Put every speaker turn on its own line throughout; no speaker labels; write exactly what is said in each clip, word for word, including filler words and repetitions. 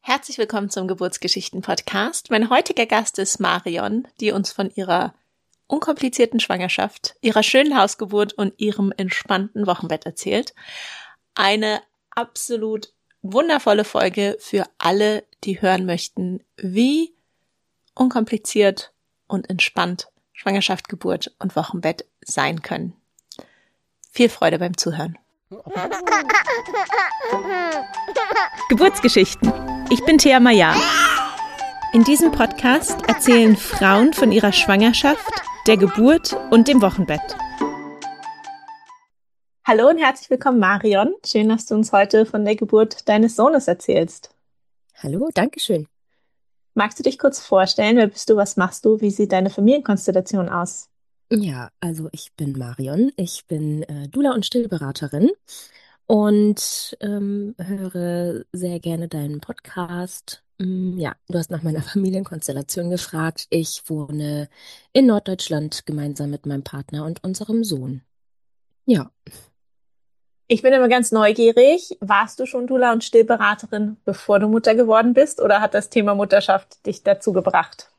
Herzlich willkommen zum Geburtsgeschichten-Podcast. Mein heutiger Gast ist Marion, die uns von ihrer unkomplizierten Schwangerschaft, ihrer schönen Hausgeburt und ihrem entspannten Wochenbett erzählt. Eine absolut wundervolle Folge für alle, die hören möchten, wie unkompliziert und entspannt Schwangerschaft, Geburt und Wochenbett sein können. Viel Freude beim Zuhören. Geburtsgeschichten. Ich bin Thea Maya. In diesem Podcast erzählen Frauen von ihrer Schwangerschaft, der Geburt und dem Wochenbett. Hallo und herzlich willkommen, Marion. Schön, dass du uns heute von der Geburt deines Sohnes erzählst.
Hallo, danke schön.
Magst du dich kurz vorstellen? Wer bist du? Was machst du? Wie sieht deine Familienkonstellation aus?
Ja, also ich bin Marion, ich bin äh, Doula und Stillberaterin und ähm, höre sehr gerne deinen Podcast. Mm, ja, du hast nach meiner Familienkonstellation gefragt. Ich wohne in Norddeutschland gemeinsam mit meinem Partner und unserem Sohn. Ja.
Ich bin immer ganz neugierig. Warst du schon Doula und Stillberaterin, bevor du Mutter geworden bist, oder hat das Thema Mutterschaft dich dazu gebracht?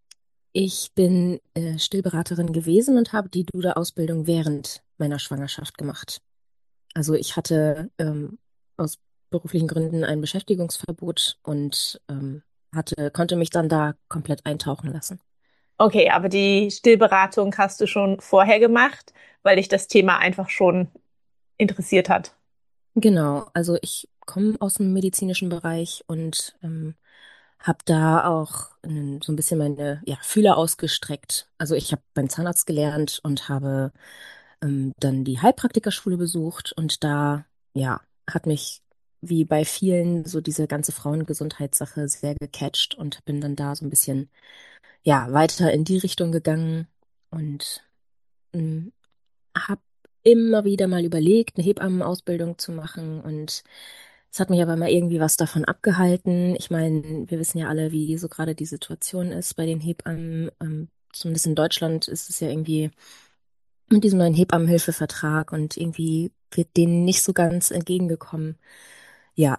Ich bin äh, Stillberaterin gewesen und habe die Doula-Ausbildung während meiner Schwangerschaft gemacht. Also ich hatte ähm, aus beruflichen Gründen ein Beschäftigungsverbot und ähm, hatte, konnte mich dann da komplett eintauchen lassen.
Okay, aber die Stillberatung hast du schon vorher gemacht, weil dich das Thema einfach schon interessiert hat.
Genau, also ich komme aus dem medizinischen Bereich und ähm, habe da auch ähm, so ein bisschen meine ja, Fühler ausgestreckt. Also ich habe beim Zahnarzt gelernt und habe ähm, dann die Heilpraktikerschule besucht und da ja hat mich wie bei vielen so diese ganze Frauengesundheitssache sehr gecatcht und bin dann da so ein bisschen ja weiter in die Richtung gegangen und ähm, habe immer wieder mal überlegt, eine Hebammenausbildung zu machen und es hat mich aber immer irgendwie was davon abgehalten. Ich meine, wir wissen ja alle, wie so gerade die Situation ist bei den Hebammen. Ähm, zumindest in Deutschland ist es ja irgendwie mit diesem neuen Hebammenhilfevertrag und irgendwie wird denen nicht so ganz entgegengekommen. Ja,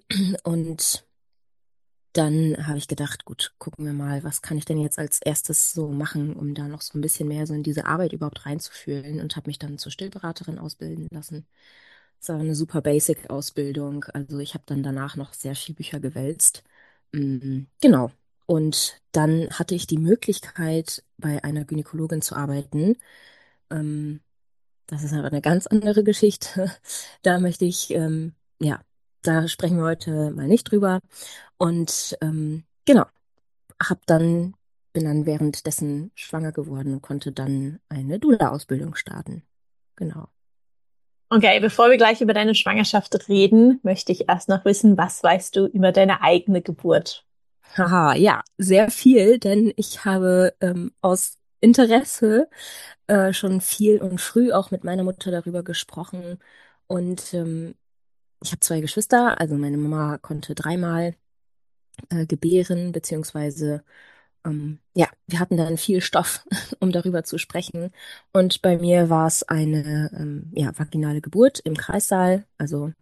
und dann habe ich gedacht, gut, gucken wir mal, was kann ich denn jetzt als erstes so machen, um da noch so ein bisschen mehr so in diese Arbeit überhaupt reinzufühlen und habe mich dann zur Stillberaterin ausbilden lassen. Das war eine super Basic-Ausbildung. Also ich habe dann danach noch sehr viel Bücher gewälzt. Mm, Genau. Und dann hatte ich die Möglichkeit, bei einer Gynäkologin zu arbeiten. Ähm, Das ist aber eine ganz andere Geschichte. Da möchte ich, ähm, ja, da sprechen wir heute mal nicht drüber. Und ähm, genau, hab dann, bin dann währenddessen schwanger geworden und konnte dann eine Doula-Ausbildung starten. Genau.
Okay, bevor wir gleich über deine Schwangerschaft reden, möchte ich erst noch wissen, was weißt du über deine eigene Geburt?
Haha, ja, sehr viel, denn ich habe ähm, aus Interesse äh, schon viel und früh auch mit meiner Mutter darüber gesprochen. Und ähm, ich habe zwei Geschwister, also meine Mama konnte dreimal äh, gebären, beziehungsweise ähm, ja, wir hatten dann viel Stoff, um darüber zu sprechen. Und bei mir war es eine ähm, ja, vaginale Geburt im Kreissaal. Also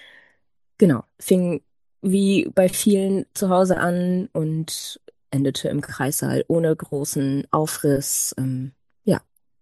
genau, fing wie bei vielen zu Hause an und endete im Kreissaal ohne großen Aufriss. Ähm, ja,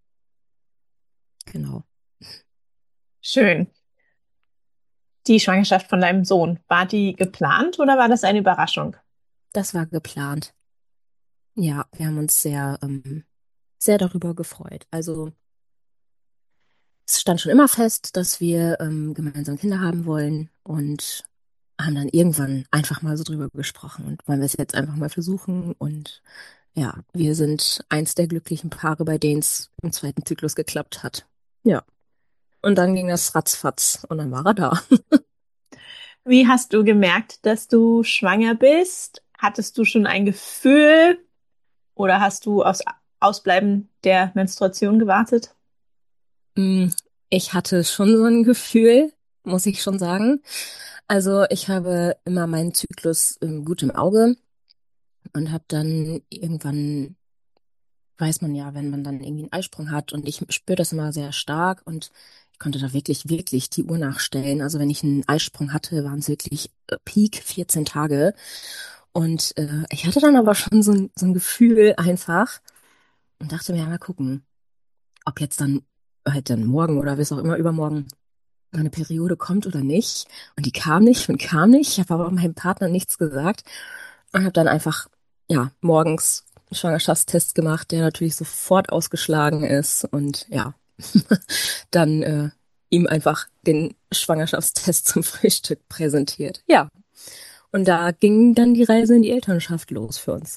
genau.
Schön. Die Schwangerschaft von deinem Sohn, war die geplant oder war das eine Überraschung?
Das war geplant. Ja, wir haben uns sehr, ähm, sehr darüber gefreut. Also es stand schon immer fest, dass wir ähm, gemeinsam Kinder haben wollen und haben dann irgendwann einfach mal so drüber gesprochen und wollen wir es jetzt einfach mal versuchen. Und ja, wir sind eins der glücklichen Paare, bei denen es im zweiten Zyklus geklappt hat. Ja. Und dann ging das ratzfatz und dann war er da.
Wie hast du gemerkt, dass du schwanger bist? Hattest du schon ein Gefühl oder hast du aufs Ausbleiben der Menstruation gewartet?
Mm, Ich hatte schon so ein Gefühl, muss ich schon sagen. Also ich habe immer meinen Zyklus ähm, gut im Auge und habe dann irgendwann weiß man ja, wenn man dann irgendwie einen Eisprung hat und ich spüre das immer sehr stark und ich konnte da wirklich, wirklich die Uhr nachstellen. Also wenn ich einen Eisprung hatte, waren es wirklich äh, Peak vierzehn Tage. Und äh, ich hatte dann aber schon so ein, so ein Gefühl einfach und dachte mir, ja, mal gucken, ob jetzt dann halt dann morgen oder wie es auch immer übermorgen meine Periode kommt oder nicht. Und die kam nicht und kam nicht. Ich habe aber meinem Partner nichts gesagt und habe dann einfach, ja, morgens einen Schwangerschaftstest gemacht, der natürlich sofort ausgeschlagen ist. Und ja, dann äh, ihm einfach den Schwangerschaftstest zum Frühstück präsentiert. Ja, und da ging dann die Reise in die Elternschaft los für uns.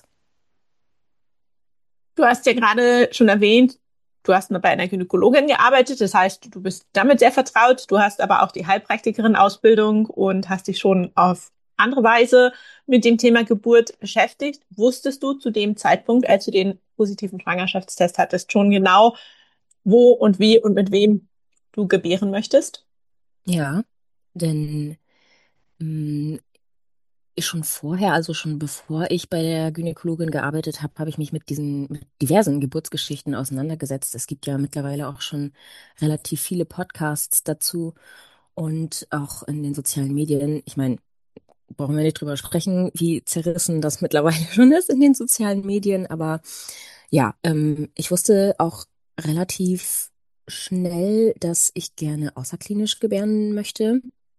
Du hast ja gerade schon erwähnt, du hast mal bei einer Gynäkologin gearbeitet, das heißt, du bist damit sehr vertraut. Du hast aber auch die Heilpraktikerin-Ausbildung und hast dich schon auf andere Weise mit dem Thema Geburt beschäftigt. Wusstest du zu dem Zeitpunkt, als du den positiven Schwangerschaftstest hattest, schon genau, wo und wie und mit wem du gebären möchtest?
Ja, denn mh, schon vorher, also schon bevor ich bei der Gynäkologin gearbeitet habe, habe ich mich mit diesen mit diversen Geburtsgeschichten auseinandergesetzt. Es gibt ja mittlerweile auch schon relativ viele Podcasts dazu und auch in den sozialen Medien. Ich meine, brauchen wir nicht drüber sprechen, wie zerrissen das mittlerweile schon ist in den sozialen Medien. Aber ja, ähm, ich wusste auch relativ schnell, dass ich gerne außerklinisch gebären möchte.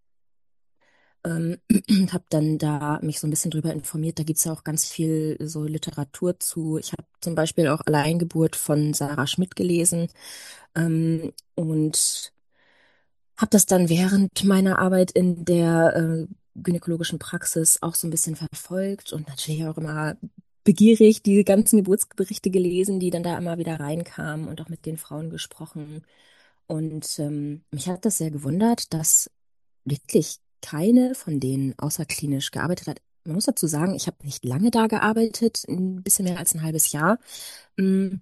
Ähm, und habe dann da mich so ein bisschen drüber informiert. Da gibt's ja auch ganz viel so Literatur zu. Ich habe zum Beispiel auch Alleingeburt von Sarah Schmidt gelesen, ähm, und habe das dann während meiner Arbeit in der äh, gynäkologischen Praxis auch so ein bisschen verfolgt und natürlich auch immer begierig die ganzen Geburtsberichte gelesen, die dann da immer wieder reinkamen und auch mit den Frauen gesprochen. Und ähm, mich hat das sehr gewundert, dass wirklich keine von denen außerklinisch gearbeitet hat. Man muss dazu sagen, ich habe nicht lange da gearbeitet, ein bisschen mehr als ein halbes Jahr. Mm,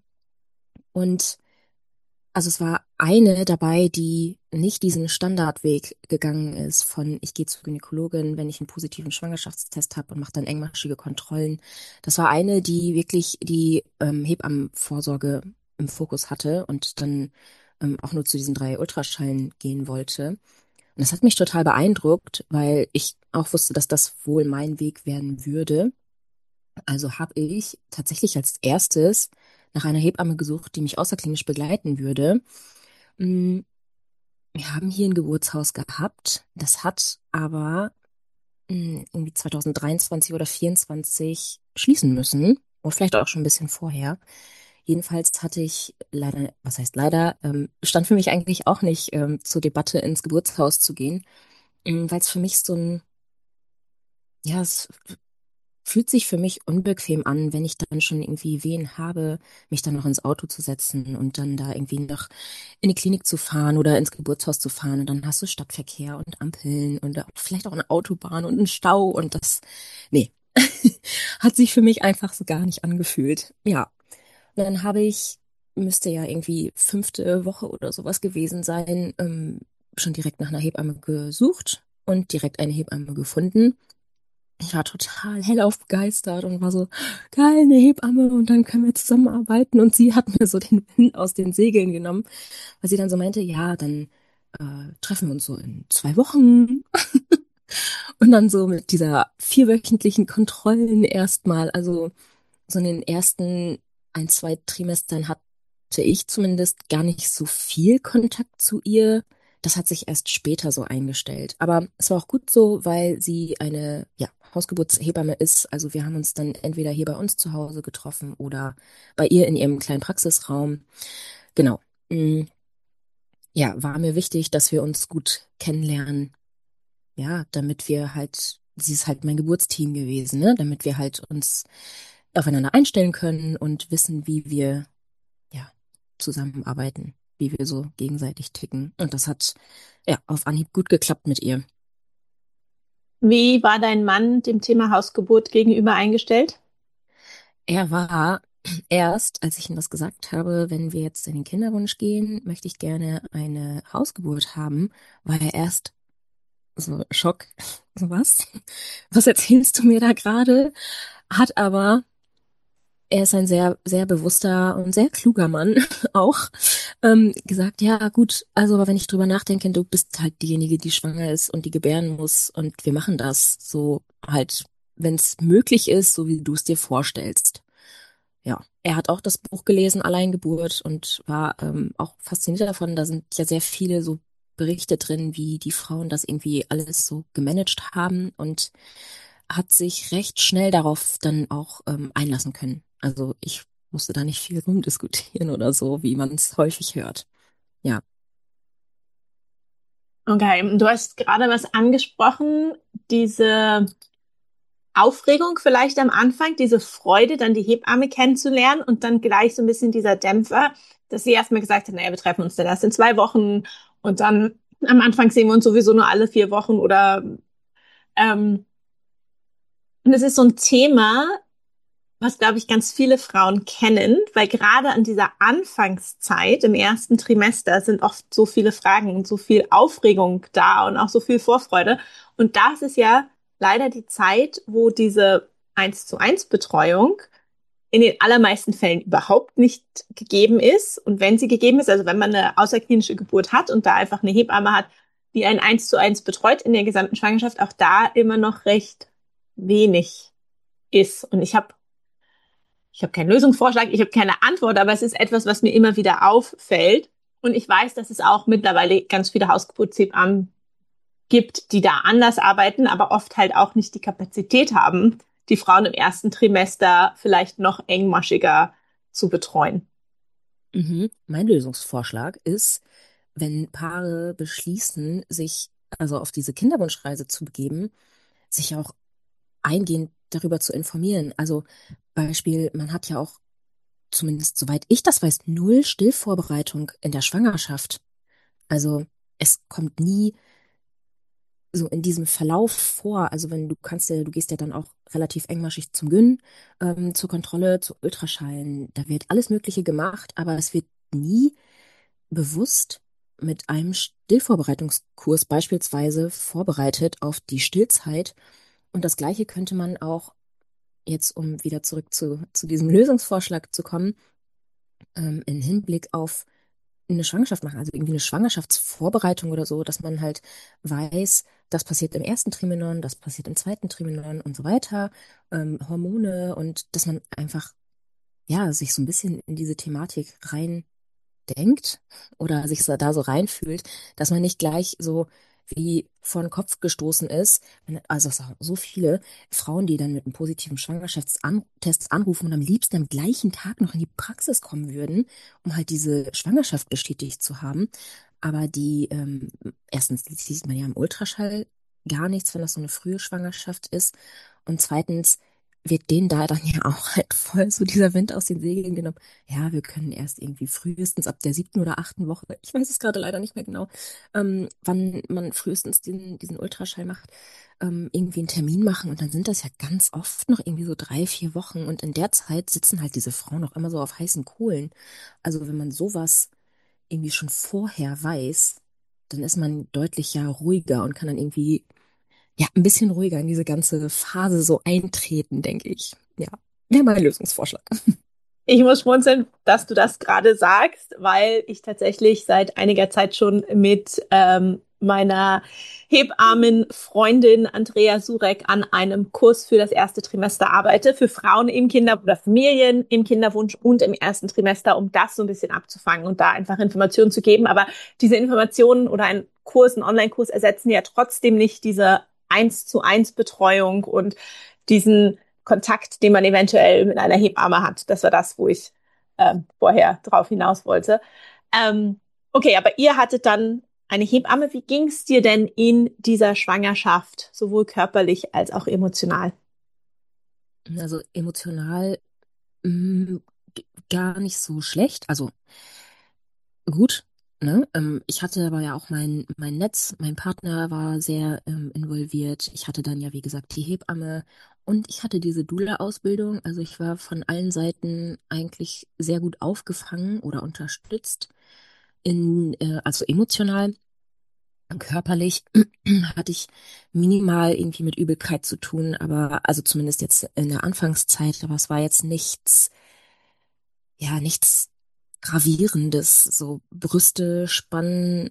Und also es war eine dabei, die nicht diesen Standardweg gegangen ist von ich gehe zur Gynäkologin, wenn ich einen positiven Schwangerschaftstest habe und mache dann engmaschige Kontrollen. Das war eine, die wirklich die ähm, Hebammenvorsorge im Fokus hatte und dann ähm, auch nur zu diesen drei Ultraschallen gehen wollte. Und das hat mich total beeindruckt, weil ich auch wusste, dass das wohl mein Weg werden würde. Also habe ich tatsächlich als erstes nach einer Hebamme gesucht, die mich außerklinisch begleiten würde. Mm, Wir haben hier ein Geburtshaus gehabt. Das hat aber mm, irgendwie zwanzig dreiundzwanzig oder vierundzwanzig schließen müssen. Oder vielleicht auch schon ein bisschen vorher. Jedenfalls hatte ich leider, was heißt leider, ähm, stand für mich eigentlich auch nicht ähm, zur Debatte, ins Geburtshaus zu gehen, mm, weil es für mich so ein, ja, es fühlt sich für mich unbequem an, wenn ich dann schon irgendwie Wehen habe, mich dann noch ins Auto zu setzen und dann da irgendwie noch in die Klinik zu fahren oder ins Geburtshaus zu fahren und dann hast du Stadtverkehr und Ampeln und auch vielleicht auch eine Autobahn und einen Stau und das, nee, hat sich für mich einfach so gar nicht angefühlt. Ja, und dann habe ich, müsste ja irgendwie fünfte Woche oder sowas gewesen sein, ähm, schon direkt nach einer Hebamme gesucht und direkt eine Hebamme gefunden. Ich war total hellauf begeistert und war so, geil, eine Hebamme und dann können wir zusammenarbeiten. Und sie hat mir so den Wind aus den Segeln genommen, weil sie dann so meinte, ja, dann äh, treffen wir uns so in zwei Wochen. Und dann so mit dieser vierwöchentlichen Kontrollen erstmal, also so in den ersten ein, zwei Trimestern hatte ich zumindest gar nicht so viel Kontakt zu ihr. Das hat sich erst später so eingestellt. Aber es war auch gut so, weil sie eine, ja, Hausgeburtshebamme ist. Also wir haben uns dann entweder hier bei uns zu Hause getroffen oder bei ihr in ihrem kleinen Praxisraum. Genau. Mm, Ja, war mir wichtig, dass wir uns gut kennenlernen. Ja, damit wir halt, sie ist halt mein Geburtsteam gewesen, ne? Damit wir halt uns aufeinander einstellen können und wissen, wie wir, ja, zusammenarbeiten, wie wir so gegenseitig ticken. Und das hat, ja, auf Anhieb gut geklappt mit ihr.
Wie war dein Mann dem Thema Hausgeburt gegenüber eingestellt?
Er war erst, als ich ihm das gesagt habe, wenn wir jetzt in den Kinderwunsch gehen, möchte ich gerne eine Hausgeburt haben, war er erst so Schock. So was? Was erzählst du mir da gerade? Hat aber er ist ein sehr, sehr bewusster und sehr kluger Mann auch, ähm, gesagt, ja gut, also aber wenn ich drüber nachdenke, du bist halt diejenige, die schwanger ist und die gebären muss und wir machen das so halt, wenn es möglich ist, so wie du es dir vorstellst. Ja, er hat auch das Buch gelesen, Alleingeburt, und war ähm, auch fasziniert davon. Da sind ja sehr viele so Berichte drin, wie die Frauen das irgendwie alles so gemanagt haben und hat sich recht schnell darauf dann auch ähm, einlassen können. Also ich musste da nicht viel rumdiskutieren oder so, wie man es häufig hört. Ja.
Okay, du hast gerade was angesprochen, diese Aufregung vielleicht am Anfang, diese Freude, dann die Hebamme kennenzulernen und dann gleich so ein bisschen dieser Dämpfer, dass sie erstmal gesagt hat, naja, wir treffen uns dann erst in zwei Wochen und dann am Anfang sehen wir uns sowieso nur alle vier Wochen oder ähm, und es ist so ein Thema, was, glaube ich, ganz viele Frauen kennen, weil gerade an dieser Anfangszeit im ersten Trimester sind oft so viele Fragen und so viel Aufregung da und auch so viel Vorfreude. Und das ist ja leider die Zeit, wo diese eins zu eins Betreuung in den allermeisten Fällen überhaupt nicht gegeben ist. Und wenn sie gegeben ist, also wenn man eine außerklinische Geburt hat und da einfach eine Hebamme hat, die einen eins zu eins betreut in der gesamten Schwangerschaft, auch da immer noch recht wenig ist. Und ich habe ich habe keinen Lösungsvorschlag, ich habe keine Antwort, aber es ist etwas, was mir immer wieder auffällt. Und ich weiß, dass es auch mittlerweile ganz viele Hausgeburtshebammen gibt, die da anders arbeiten, aber oft halt auch nicht die Kapazität haben, die Frauen im ersten Trimester vielleicht noch engmaschiger zu betreuen.
Mhm. Mein Lösungsvorschlag ist, wenn Paare beschließen, sich also auf diese Kinderwunschreise zu begeben, sich auch eingehend darüber zu informieren. Also Beispiel, man hat ja auch, zumindest soweit ich das weiß, null Stillvorbereitung in der Schwangerschaft. Also es kommt nie so in diesem Verlauf vor. Also wenn du kannst ja, du gehst ja dann auch relativ engmaschig zum Gyn, ähm, zur Kontrolle, zu Ultraschallen. Da wird alles Mögliche gemacht, aber es wird nie bewusst mit einem Stillvorbereitungskurs beispielsweise vorbereitet auf die Stillzeit. Und das Gleiche könnte man auch jetzt, um wieder zurück zu, zu diesem Lösungsvorschlag zu kommen, ähm, in Hinblick auf eine Schwangerschaft machen, also irgendwie eine Schwangerschaftsvorbereitung oder so, dass man halt weiß, das passiert im ersten Trimenon, das passiert im zweiten Trimenon und so weiter, ähm, Hormone, und dass man einfach, ja, sich so ein bisschen in diese Thematik rein denkt oder sich so, da so reinfühlt, dass man nicht gleich so wie vor den Kopf gestoßen ist. Wenn- Also es sind so viele Frauen, die dann mit einem positiven Schwangerschaftstest anrufen und am liebsten am gleichen Tag noch in die Praxis kommen würden, um halt diese Schwangerschaft bestätigt zu haben. Aber die, ähm, erstens die sieht man ja im Ultraschall gar nichts, wenn das so eine frühe Schwangerschaft ist. Und zweitens wird denen da dann ja auch halt voll so dieser Wind aus den Segeln genommen. Ja, wir können erst irgendwie frühestens ab der siebten oder achten Woche, ich weiß es gerade leider nicht mehr genau, ähm, wann man frühestens den, diesen Ultraschall macht, ähm, irgendwie einen Termin machen, und dann sind das ja ganz oft noch irgendwie so drei, vier Wochen, und in der Zeit sitzen halt diese Frauen noch immer so auf heißen Kohlen. Also wenn man sowas irgendwie schon vorher weiß, dann ist man deutlich ja ruhiger und kann dann irgendwie ja ein bisschen ruhiger in diese ganze Phase so eintreten, denke ich. Ja, wäre mein Lösungsvorschlag.
Ich muss schmunzeln, dass du das gerade sagst, weil ich tatsächlich seit einiger Zeit schon mit ähm, meiner Hebammenfreundin Andrea Surek an einem Kurs für das erste Trimester arbeite, für Frauen im Kinder- oder Familien im Kinderwunsch und im ersten Trimester, um das so ein bisschen abzufangen und da einfach Informationen zu geben. Aber diese Informationen oder ein Kurs, ein Online-Kurs ersetzen ja trotzdem nicht diese eins zu eins Betreuung und diesen Kontakt, den man eventuell mit einer Hebamme hat. Das war das, wo ich ähm, vorher drauf hinaus wollte. Ähm, okay, aber ihr hattet dann eine Hebamme. Wie ging es dir denn in dieser Schwangerschaft, sowohl körperlich als auch emotional?
Also emotional mh, g- gar nicht so schlecht. Also gut, ne? Ähm, ich hatte aber ja auch mein, mein Netz, mein Partner war sehr ähm, involviert. Ich hatte dann ja, wie gesagt, die Hebamme, und ich hatte diese Doula-Ausbildung. Also ich war von allen Seiten eigentlich sehr gut aufgefangen oder unterstützt. In, äh, also emotional. Körperlich hatte ich minimal irgendwie mit Übelkeit zu tun, aber also zumindest jetzt in der Anfangszeit, aber es war jetzt nichts ja, nichts Gravierendes, so Brüste spannen,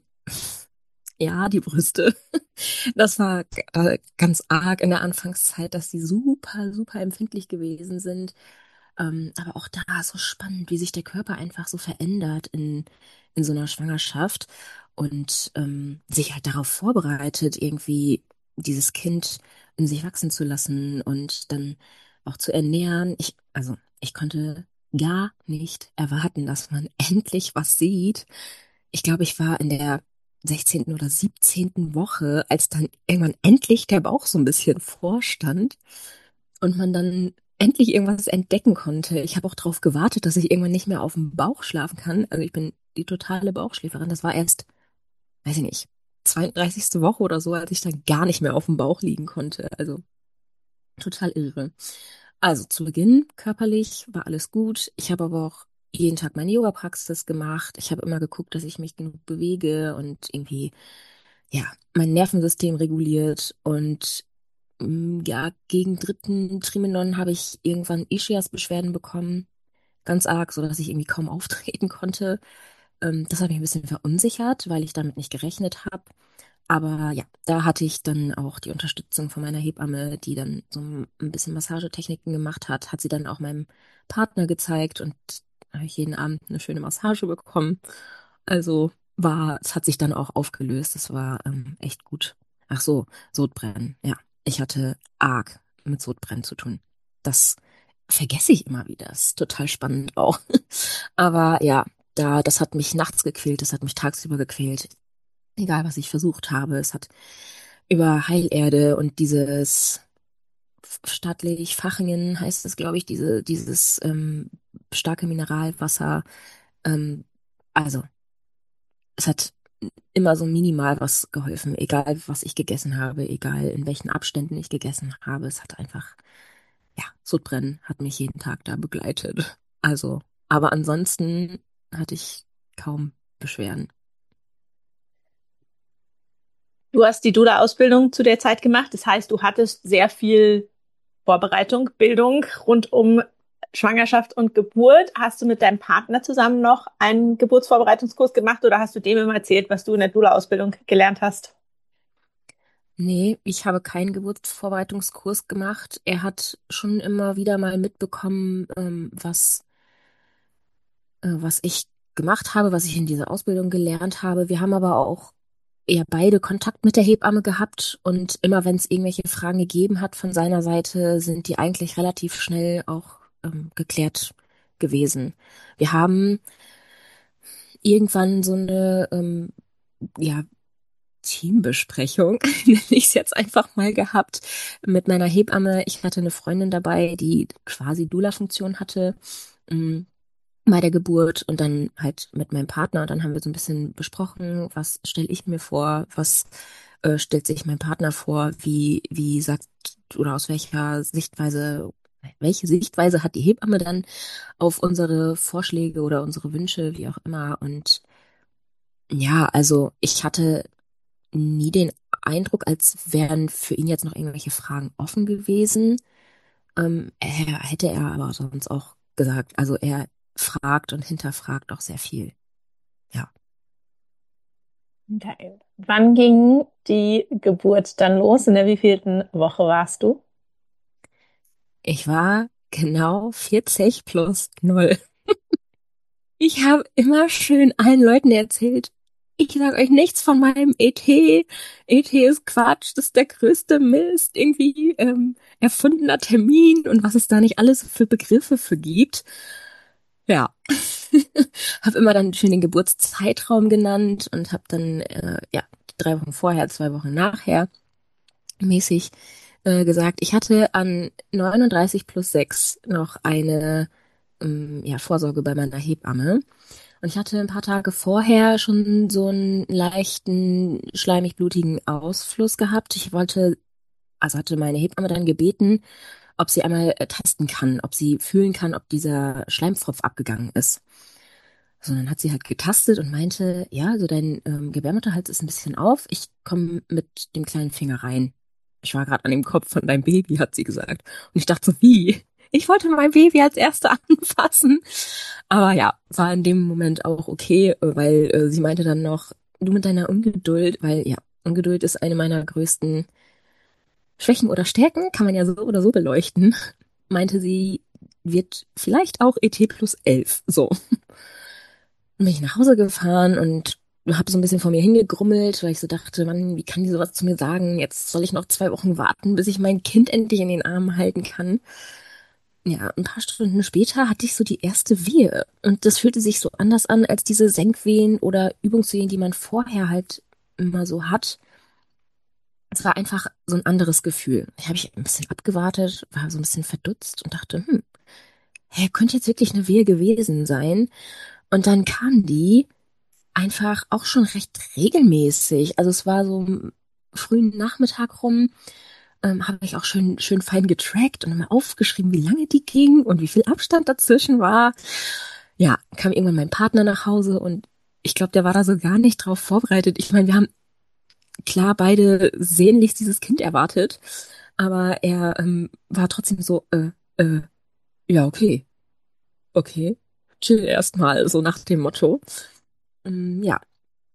ja, die Brüste. Das war g- äh, ganz arg in der Anfangszeit, dass die super, super empfindlich gewesen sind. Ähm, aber auch da so spannend, wie sich der Körper einfach so verändert in, in so einer Schwangerschaft und ähm, sich halt darauf vorbereitet, irgendwie dieses Kind in sich wachsen zu lassen und dann auch zu ernähren. Ich, also, ich konnte gar nicht erwarten, dass man endlich was sieht. Ich glaube, ich war in der sechzehnten oder siebzehnten Woche, als dann irgendwann endlich der Bauch so ein bisschen vorstand und man dann endlich irgendwas entdecken konnte. Ich habe auch darauf gewartet, dass ich irgendwann nicht mehr auf dem Bauch schlafen kann. Also ich bin die totale Bauchschläferin. Das war erst, weiß ich nicht, zweiunddreißigste Woche oder so, als ich dann gar nicht mehr auf dem Bauch liegen konnte. Also total irre. Also zu Beginn körperlich war alles gut. Ich habe aber auch jeden Tag meine Yoga-Praxis gemacht. Ich habe immer geguckt, dass ich mich genug bewege und irgendwie, ja, mein Nervensystem reguliert. Und mm, ja, gegen dritten Trimenon habe ich irgendwann Ischias-Beschwerden bekommen. Ganz arg, so dass ich irgendwie kaum auftreten konnte. Ähm, das hat mich ein bisschen verunsichert, weil ich damit nicht gerechnet habe. Aber ja, da hatte ich dann auch die Unterstützung von meiner Hebamme, die dann so ein bisschen Massagetechniken gemacht hat, hat sie dann auch meinem Partner gezeigt und da habe ich jeden Abend eine schöne Massage bekommen. Also war, es hat sich dann auch aufgelöst. Das war ähm, echt gut. Ach so, Sodbrennen. Ja, ich hatte arg mit Sodbrennen zu tun. Das vergesse ich immer wieder. Das ist total spannend auch. Aber ja, da, das hat mich nachts gequält, das hat mich tagsüber gequält. Egal, was ich versucht habe. Es hat über Heilerde und dieses staatlich Fachingen heißt es, glaube ich, diese, dieses ähm, starke Mineralwasser. Ähm, also, es hat immer so minimal was geholfen, egal was ich gegessen habe, egal in welchen Abständen ich gegessen habe. Es hat einfach, ja, Sodbrennen hat mich jeden Tag da begleitet. Also, aber ansonsten hatte ich kaum Beschwerden.
Du hast die Doula-Ausbildung zu der Zeit gemacht. Das heißt, du hattest sehr viel Vorbereitung, Bildung rund um Schwangerschaft und Geburt. Hast du mit deinem Partner zusammen noch einen Geburtsvorbereitungskurs gemacht oder hast du dem immer erzählt, was du in der Doula-Ausbildung gelernt hast?
Nee, ich habe keinen Geburtsvorbereitungskurs gemacht. Er hat schon immer wieder mal mitbekommen, ähm, was, äh, was ich gemacht habe, was ich in dieser Ausbildung gelernt habe. Wir haben aber auch ja beide Kontakt mit der Hebamme gehabt und immer wenn es irgendwelche Fragen gegeben hat von seiner Seite, sind die eigentlich relativ schnell auch ähm, geklärt gewesen. Wir haben irgendwann so eine ähm, ja, Teambesprechung, nenne ich es jetzt einfach mal gehabt, mit meiner Hebamme. Ich hatte eine Freundin dabei, die quasi Doula-Funktion hatte, ähm, bei der Geburt und dann halt mit meinem Partner. Und dann haben wir so ein bisschen besprochen, was stelle ich mir vor, was äh, stellt sich mein Partner vor, wie, wie sagt oder aus welcher Sichtweise, welche Sichtweise hat die Hebamme dann auf unsere Vorschläge oder unsere Wünsche, wie auch immer. Und ja, also ich hatte nie den Eindruck, als wären für ihn jetzt noch irgendwelche Fragen offen gewesen. Ähm, er, hätte er aber sonst auch gesagt. Also er fragt und hinterfragt auch sehr viel. Ja.
Geil. Wann ging die Geburt dann los? In der wievielten Woche warst du?
Ich war genau vierzig plus null. Ich habe immer schön allen Leuten erzählt, ich sage euch nichts von meinem E T. E T ist Quatsch, das ist der größte Mist, irgendwie ähm, erfundener Termin und was es da nicht alles für Begriffe für gibt. Ja, habe immer dann schön den Geburtszeitraum genannt und habe dann äh, ja drei Wochen vorher, zwei Wochen nachher mäßig äh, gesagt, ich hatte an neununddreißig plus sechs noch eine ähm, ja, Vorsorge bei meiner Hebamme. Und ich hatte ein paar Tage vorher schon so einen leichten, schleimig-blutigen Ausfluss gehabt. Ich wollte, also hatte meine Hebamme dann gebeten, ob sie einmal äh, testen kann, ob sie fühlen kann, ob dieser Schleimfropf abgegangen ist. So, dann hat sie halt getastet und meinte, ja, also dein ähm, Gebärmutterhals ist ein bisschen auf. Ich komme mit dem kleinen Finger rein. Ich war gerade an dem Kopf von deinem Baby, hat sie gesagt. Und ich dachte so, wie? Ich wollte mein Baby als Erste anfassen. Aber ja, war in dem Moment auch okay, weil äh, sie meinte dann noch, du mit deiner Ungeduld, weil ja, Ungeduld ist eine meiner größten Schwächen oder Stärken, kann man ja so oder so beleuchten, meinte sie, wird vielleicht auch E T plus elf. So. Dann bin ich nach Hause gefahren und habe so ein bisschen vor mir hingegrummelt, weil ich so dachte, Mann, wie kann die sowas zu mir sagen? Jetzt soll ich noch zwei Wochen warten, bis ich mein Kind endlich in den Armen halten kann. Ja, ein paar Stunden später hatte ich so die erste Wehe. Und das fühlte sich so anders an als diese Senkwehen oder Übungswehen, die man vorher halt immer so hat. Es war einfach so ein anderes Gefühl. Ich habe ich ein bisschen abgewartet, war so ein bisschen verdutzt und dachte, hm, hä, könnte jetzt wirklich eine Wehe gewesen sein. Und dann kam die einfach auch schon recht regelmäßig. Also es war so am frühen Nachmittag rum, ähm, habe ich auch schön, schön fein getrackt und immer aufgeschrieben, wie lange die ging und wie viel Abstand dazwischen war. Ja, kam irgendwann mein Partner nach Hause und ich glaube, der war da so gar nicht drauf vorbereitet. Ich meine, wir haben klar beide sehnlichst dieses Kind erwartet, aber er ähm, war trotzdem so, äh, äh, ja, okay, okay, chill erstmal, so nach dem Motto. Ähm, ja,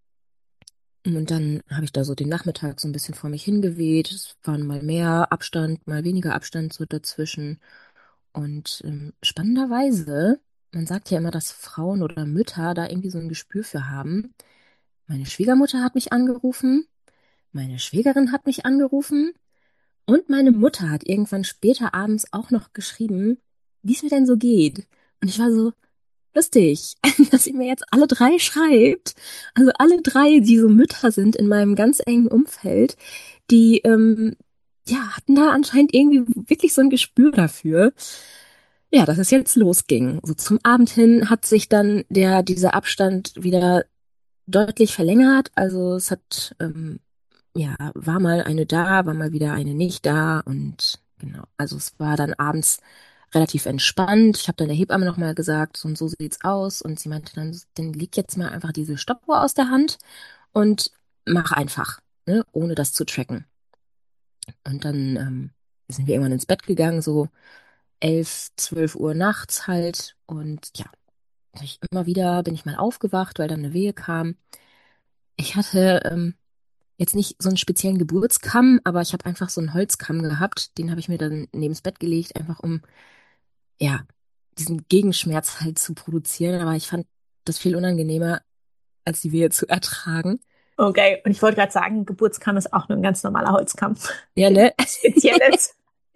und dann habe ich da so den Nachmittag so ein bisschen vor mich hingeweht. Es waren mal mehr Abstand, mal weniger Abstand so dazwischen. Und ähm, spannenderweise, man sagt ja immer, dass Frauen oder Mütter da irgendwie so ein Gespür für haben. Meine Schwiegermutter hat mich angerufen, meine Schwägerin hat mich angerufen und meine Mutter hat irgendwann später abends auch noch geschrieben, wie es mir denn so geht. Und ich war so, lustig, dass sie mir jetzt alle drei schreibt. Also alle drei, die so Mütter sind in meinem ganz engen Umfeld, die ähm, ja hatten da anscheinend irgendwie wirklich so ein Gespür dafür. Ja, dass es jetzt losging. So zum Abend hin hat sich dann der dieser Abstand wieder deutlich verlängert. Also es hat ähm, ja war mal eine da, war mal wieder eine nicht da und genau. Also es war dann abends relativ entspannt. Ich habe dann der Hebamme nochmal gesagt, so und so sieht's aus. Und sie meinte dann, dann leg jetzt mal einfach diese Stoppuhr aus der Hand und mach einfach, ne, ohne das zu tracken. Und dann ähm, sind wir irgendwann ins Bett gegangen, so elf, zwölf Uhr nachts halt. Und ja, ich immer wieder bin ich mal aufgewacht, weil dann eine Wehe kam. Ich hatte ähm, jetzt nicht so einen speziellen Geburtskamm, aber ich habe einfach so einen Holzkamm gehabt. Den habe ich mir dann neben das Bett gelegt, einfach um ja, diesen Gegenschmerz halt zu produzieren. Aber ich fand das viel unangenehmer, als die Wehe zu ertragen.
Okay, und ich wollte gerade sagen, Geburtskamm ist auch nur ein ganz normaler Holzkamm.
Ja, ne?
Spezielles.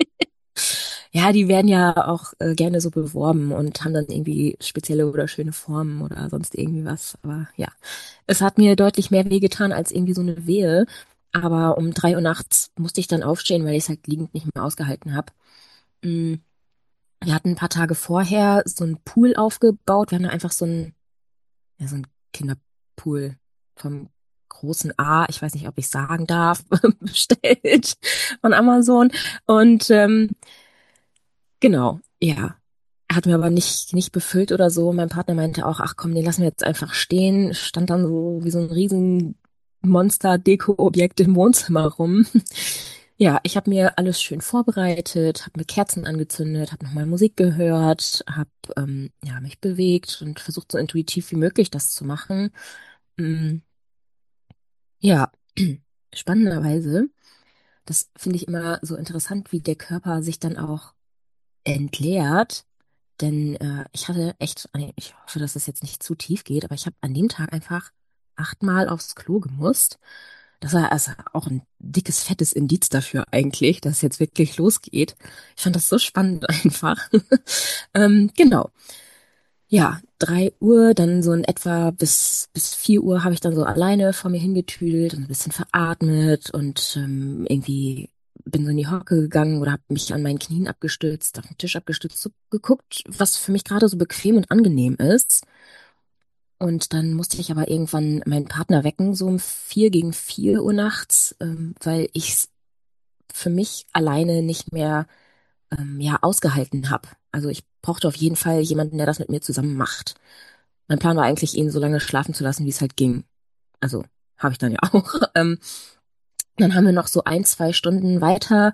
Ja, die werden ja auch äh, gerne so beworben und haben dann irgendwie spezielle oder schöne Formen oder sonst irgendwie was. Aber ja, es hat mir deutlich mehr wehgetan als irgendwie so eine Wehe. Aber um drei Uhr nachts musste ich dann aufstehen, weil ich es halt liegend nicht mehr ausgehalten habe. Mm, Wir hatten ein paar Tage vorher so einen Pool aufgebaut. Wir haben da einfach so ein ja, so ein Kinderpool vom großen A, ich weiß nicht, ob ich sagen darf, bestellt von Amazon. Und ähm, genau, ja. Hat mir aber nicht, nicht befüllt oder so. Mein Partner meinte auch, ach komm, den lassen wir jetzt einfach stehen. Stand dann so wie so ein riesen Monster-Deko-Objekt im Wohnzimmer rum. Ja, ich habe mir alles schön vorbereitet, habe mir Kerzen angezündet, habe nochmal Musik gehört, habe ähm, ja, mich bewegt und versucht so intuitiv wie möglich das zu machen. Mm, ja, spannenderweise, das finde ich immer so interessant, wie der Körper sich dann auch entleert. Denn äh, ich hatte echt, ich hoffe, dass es jetzt nicht zu tief geht, aber ich habe an dem Tag einfach achtmal aufs Klo gemusst. Das war also auch ein dickes, fettes Indiz dafür eigentlich, dass es jetzt wirklich losgeht. Ich fand das so spannend einfach. ähm, genau. Ja, drei Uhr, dann so in etwa bis, bis vier Uhr habe ich dann so alleine vor mir hingetüdelt und ein bisschen veratmet und ähm, irgendwie bin so in die Hocke gegangen oder habe mich an meinen Knien abgestützt, auf den Tisch abgestützt, so geguckt, was für mich gerade so bequem und angenehm ist. Und dann musste ich aber irgendwann meinen Partner wecken, so um vier gegen vier Uhr nachts, ähm, weil ich für mich alleine nicht mehr ähm, ja ausgehalten habe. Also ich brauchte auf jeden Fall jemanden, der das mit mir zusammen macht. Mein Plan war eigentlich, ihn so lange schlafen zu lassen, wie es halt ging. Also habe ich dann ja auch. Ähm, dann haben wir noch so ein, zwei Stunden weiter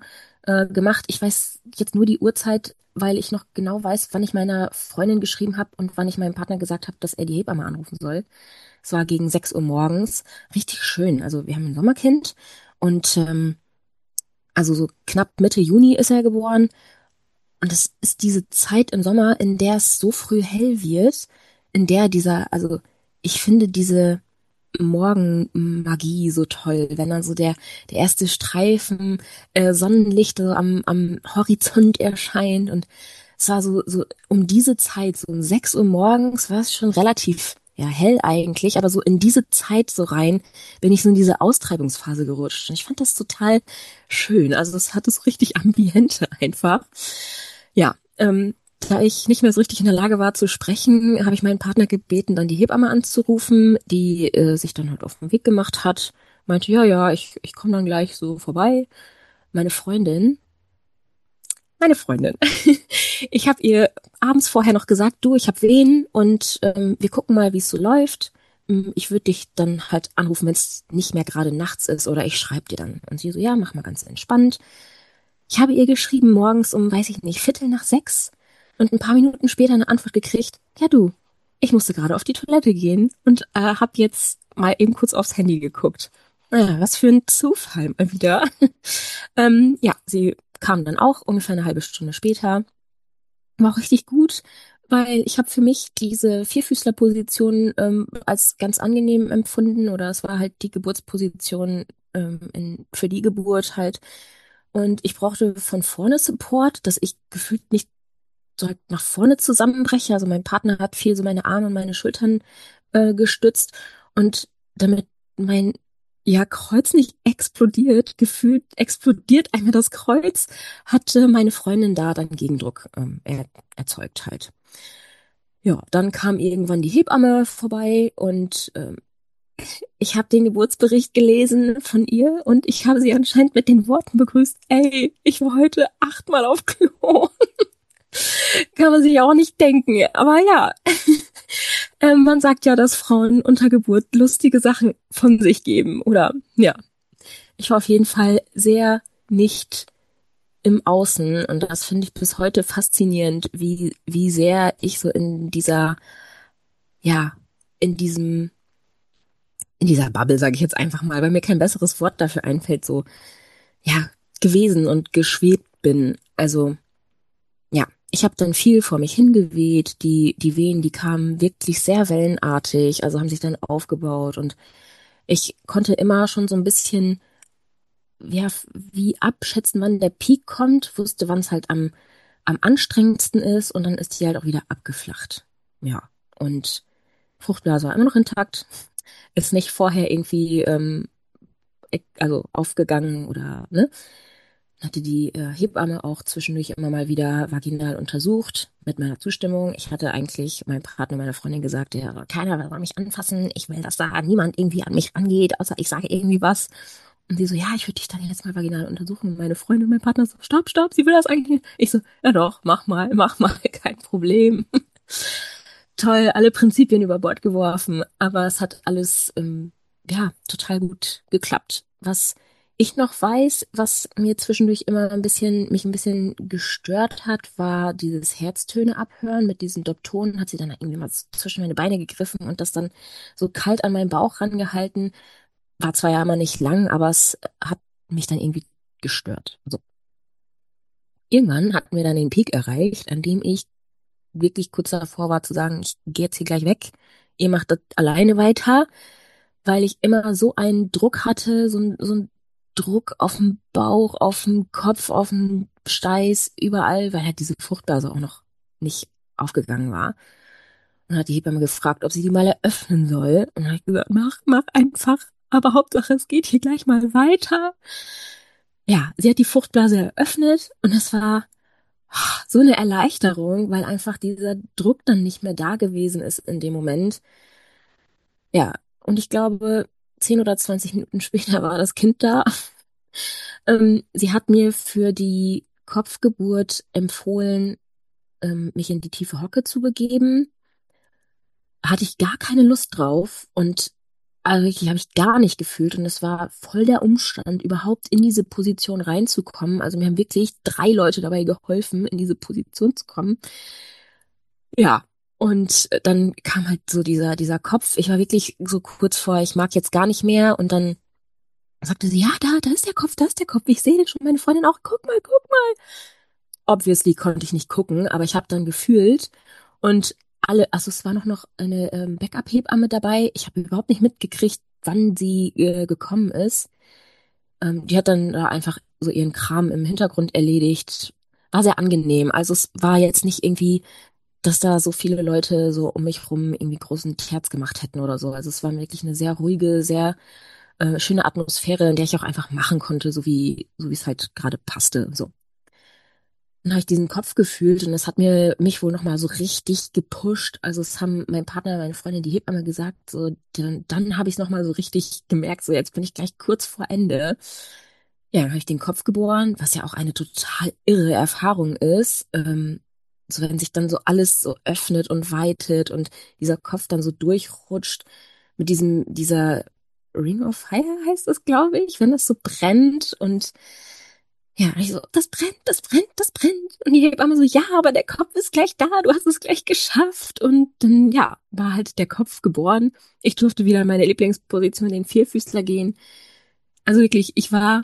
äh, gemacht. Ich weiß jetzt nur die Uhrzeit, weil ich noch genau weiß, wann ich meiner Freundin geschrieben habe und wann ich meinem Partner gesagt habe, dass er die Hebamme anrufen soll. Es war gegen sechs Uhr morgens. Richtig schön. Also wir haben ein Sommerkind und ähm, also so knapp Mitte Juni ist er geboren. Und es ist diese Zeit im Sommer, in der es so früh hell wird, in der dieser, also ich finde diese Morgenmagie so toll, wenn dann so der, der erste Streifen äh, Sonnenlicht so am, am Horizont erscheint. Und es war so, so um diese Zeit, so um sechs Uhr morgens, war es schon relativ, ja, hell eigentlich, aber so in diese Zeit so rein bin ich so in diese Austreibungsphase gerutscht. Und ich fand das total schön. Also es hatte so richtig Ambiente einfach. Ja, ähm, da ich nicht mehr so richtig in der Lage war zu sprechen, habe ich meinen Partner gebeten, dann die Hebamme anzurufen, die äh, sich dann halt auf den Weg gemacht hat. Meinte, ja, ja, ich, ich komme dann gleich so vorbei. Meine Freundin, meine Freundin. Ich habe ihr abends vorher noch gesagt, du, ich habe Wehen und ähm, wir gucken mal, wie es so läuft. Ähm, Ich würde dich dann halt anrufen, wenn es nicht mehr gerade nachts ist oder ich schreibe dir dann. Und sie so, ja, mach mal ganz entspannt. Ich habe ihr geschrieben morgens um, weiß ich nicht, Viertel nach sechs und ein paar Minuten später eine Antwort gekriegt. Ja, du, ich musste gerade auf die Toilette gehen und äh, habe jetzt mal eben kurz aufs Handy geguckt. Naja, was für ein Zufall mal wieder. ähm, ja, sie kam dann auch ungefähr eine halbe Stunde später. War auch richtig gut, weil ich habe für mich diese Vierfüßlerposition ähm, als ganz angenehm empfunden oder es war halt die Geburtsposition ähm, in, für die Geburt halt. Und ich brauchte von vorne Support, dass ich gefühlt nicht so halt nach vorne zusammenbreche. Also mein Partner hat viel so meine Arme und meine Schultern äh, gestützt und damit mein ja Kreuz nicht explodiert, gefühlt explodiert einmal das Kreuz, hatte meine Freundin da dann Gegendruck ähm, er, erzeugt halt. Ja, dann kam irgendwann die Hebamme vorbei und ähm, ich habe den Geburtsbericht gelesen von ihr und ich habe sie anscheinend mit den Worten begrüßt, ey, ich war heute achtmal auf Klo. Kann man sich auch nicht denken. Aber ja, ähm, man sagt ja, dass Frauen unter Geburt lustige Sachen von sich geben. Oder ja, ich war auf jeden Fall sehr nicht im Außen und das finde ich bis heute faszinierend, wie, wie sehr ich so in dieser, ja, in diesem, in dieser Bubble, sage ich jetzt einfach mal, weil mir kein besseres Wort dafür einfällt, so, ja, gewesen und geschwebt bin. Also, ja, ich habe dann viel vor mich hingeweht. Die, die Wehen, die kamen wirklich sehr wellenartig, also haben sich dann aufgebaut und ich konnte immer schon so ein bisschen, ja, wie abschätzen, wann der Peak kommt, wusste, wann es halt am, am anstrengendsten ist und dann ist die halt auch wieder abgeflacht. Ja, und Fruchtblase war immer noch intakt, ist nicht vorher irgendwie, ähm, e- also aufgegangen oder, ne? Hatte die äh, Hebamme auch zwischendurch immer mal wieder vaginal untersucht mit meiner Zustimmung. Ich hatte eigentlich meinem Partner, meiner Freundin gesagt, ja, keiner soll mich anfassen. Ich will, dass da niemand irgendwie an mich rangeht, außer ich sage irgendwie was. Und sie so, ja, ich würde dich dann jetzt mal vaginal untersuchen. Und meine Freundin und mein Partner so, stopp, stopp, sie will das eigentlich nicht. Ich so, ja doch, mach mal, mach mal, kein Problem. Toll, alle Prinzipien über Bord geworfen, aber es hat alles, ähm, ja, total gut geklappt. Was ich noch weiß, was mir zwischendurch immer ein bisschen, mich ein bisschen gestört hat, war dieses Herztöne abhören. Mit diesen Doptonen hat sie dann irgendwie mal zwischen meine Beine gegriffen und das dann so kalt an meinen Bauch rangehalten. War zwar ja immer nicht lang, aber es hat mich dann irgendwie gestört. Also irgendwann hatten wir dann den Peak erreicht, an dem ich wirklich kurz davor war zu sagen, ich gehe jetzt hier gleich weg. Ihr macht das alleine weiter, weil ich immer so einen Druck hatte, so, ein- so ein Druck auf dem Bauch, auf dem Kopf, auf dem Steiß, überall, weil halt diese Fruchtblase auch noch nicht aufgegangen war. Und dann hat die Hebamme gefragt, ob sie die mal eröffnen soll. Und dann habe ich gesagt, mach, mach einfach. Aber Hauptsache, es geht hier gleich mal weiter. Ja, sie hat die Fruchtblase eröffnet und es war so eine Erleichterung, weil einfach dieser Druck dann nicht mehr da gewesen ist in dem Moment. Ja, und ich glaube, zehn oder zwanzig Minuten später war das Kind da. Ähm, sie hat mir für die Kopfgeburt empfohlen, ähm, mich in die tiefe Hocke zu begeben. Hatte ich gar keine Lust drauf und Also wirklich habe ich gar nicht gefühlt und es war voll der Umstand, überhaupt in diese Position reinzukommen. Also mir haben wirklich drei Leute dabei geholfen, in diese Position zu kommen. Ja, und dann kam halt so dieser, dieser Kopf. Ich war wirklich so kurz vor, ich mag jetzt gar nicht mehr. Und dann sagte sie, ja, da, da ist der Kopf, da ist der Kopf. Ich sehe den schon, meine Freundin auch, guck mal, guck mal. Obviously konnte ich nicht gucken, aber ich habe dann gefühlt und alle, also es war noch noch eine ähm, Backup-Hebamme dabei. Ich habe überhaupt nicht mitgekriegt, wann sie äh, gekommen ist. Ähm, die hat dann da einfach so ihren Kram im Hintergrund erledigt. War sehr angenehm. Also es war jetzt nicht irgendwie, dass da so viele Leute so um mich rum irgendwie großen Terz gemacht hätten oder so. Also es war wirklich eine sehr ruhige, sehr äh, schöne Atmosphäre, in der ich auch einfach machen konnte, so wie so wie es halt gerade passte. So. Dann habe ich diesen Kopf gefühlt und das hat mir mich wohl nochmal so richtig gepusht. Also es haben mein Partner, meine Freundin, die Hebamme gesagt, so dann, dann habe ich es nochmal so richtig gemerkt, so jetzt bin ich gleich kurz vor Ende. Ja, dann habe ich den Kopf geboren, was ja auch eine total irre Erfahrung ist. Ähm, so wenn sich dann so alles so öffnet und weitet und dieser Kopf dann so durchrutscht mit diesem, dieser Ring of Fire heißt es, glaube ich, wenn das so brennt und ja, ich so, das brennt, das brennt, das brennt. Und die Hebamme so, ja, aber der Kopf ist gleich da, du hast es gleich geschafft. Und dann, ja, war halt der Kopf geboren. Ich durfte wieder in meine Lieblingsposition, den Vierfüßler gehen. Also wirklich, ich war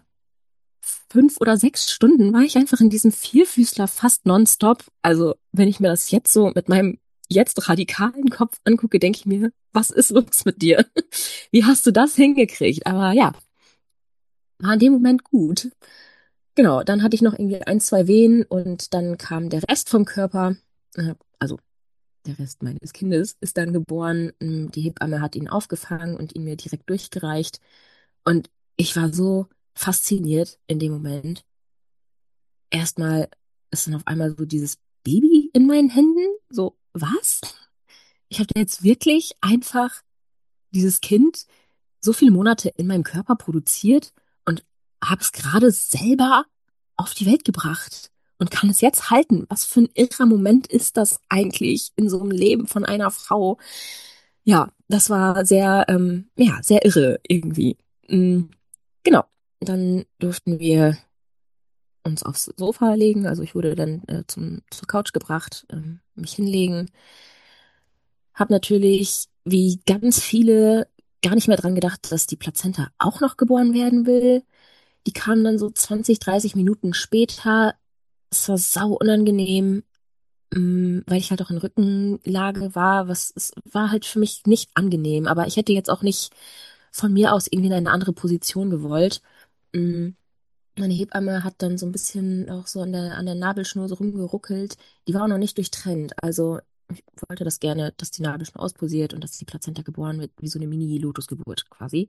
fünf oder sechs Stunden, war ich einfach in diesem Vierfüßler fast nonstop. Also, wenn ich mir das jetzt so mit meinem jetzt radikalen Kopf angucke, denke ich mir, was ist los mit dir? Wie hast du das hingekriegt? Aber ja, war in dem Moment gut. Genau, dann hatte ich noch irgendwie ein, zwei Wehen und dann kam der Rest vom Körper, äh, also der Rest meines Kindes ist dann geboren. Ähm, Die Hebamme hat ihn aufgefangen und ihn mir direkt durchgereicht. Und ich war so fasziniert in dem Moment. Erstmal ist dann auf einmal so dieses Baby in meinen Händen. So, was? Ich habe jetzt wirklich einfach dieses Kind so viele Monate in meinem Körper produziert und habe es gerade selber auf die Welt gebracht und kann es jetzt halten. Was für ein irrer Moment ist das eigentlich in so einem Leben von einer Frau? Ja, das war sehr, ähm, ja, sehr irre irgendwie. Mm, genau. Dann durften wir uns aufs Sofa legen. Also ich wurde dann äh, zum, zur Couch gebracht, ähm, mich hinlegen. Hab natürlich, wie ganz viele, gar nicht mehr dran gedacht, dass die Plazenta auch noch geboren werden will. Die kam dann so zwanzig, dreißig Minuten später. Es war sau unangenehm, mm, weil ich halt auch in Rückenlage war. Was, es war halt für mich nicht angenehm. Aber ich hätte jetzt auch nicht von mir aus irgendwie in eine andere Position gewollt. Mm, Meine Hebamme hat dann so ein bisschen auch so an der, an der Nabelschnur so rumgeruckelt. Die war auch noch nicht durchtrennt. Also ich wollte das gerne, dass die Nabelschnur auspulsiert und dass die Plazenta geboren wird, wie so eine Mini-Lotusgeburt quasi.